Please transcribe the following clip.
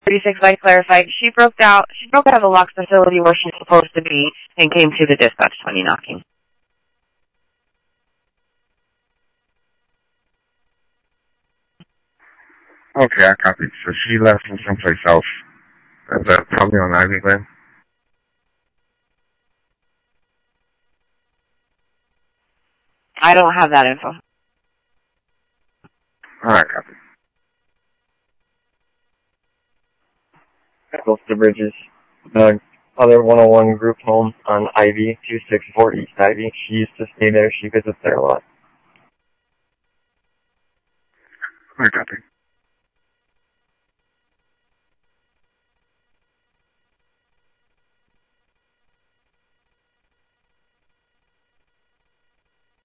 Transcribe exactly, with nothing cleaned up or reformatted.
thirty-six by clarified. She broke out. She broke out of the locked facility where she's supposed to be and came to the dispatch twenty knocking. Okay, I copy. So she left from someplace else. Is that probably on Ivy Glen? I don't have that info. Alright, copy. Coastal Bridges. The other one oh one group home on Ivy, two sixty-four East Ivy. She used to stay there. She visits there a lot. Alright, copy.